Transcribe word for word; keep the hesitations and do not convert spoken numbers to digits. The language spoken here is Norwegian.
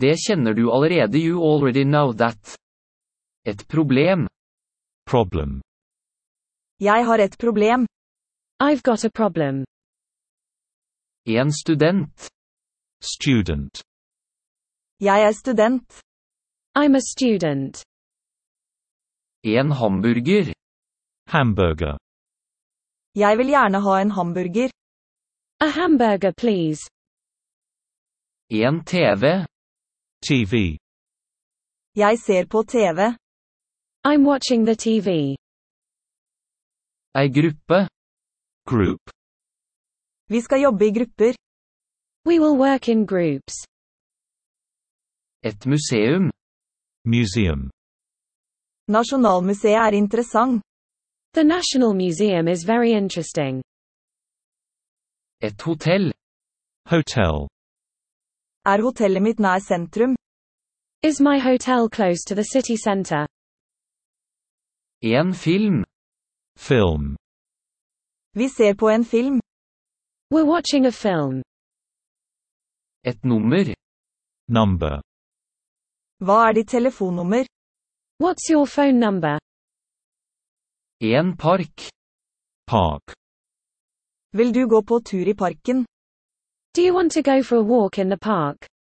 Det kjenner du allerede, you already know that. Et problem. Problem. Jeg har et problem. I've got a problem. En student. Student. Jeg er student. I'm a student. En hamburger. Hamburger. Jeg vil gjerne ha en hamburger. A hamburger, please. En T V. T V. Jeg ser på T V. I'm watching the T V. Ei gruppe. Group. Vi skal jobbe i grupper. We will work in groups. Et museum. Museum. Nasjonalmuseet er interessant. The National Museum is very interesting. Et hotell. Hotel. Er hotellet mitt nær sentrum? Is my hotel close to the city center? En film. Film. Vi ser på en film. We're watching a film. Et nummer. Number. Hva er ditt telefonnummer? What's your phone number? En park. Park. Vil du gå på tur i parken? Do you want to go for a walk in the park?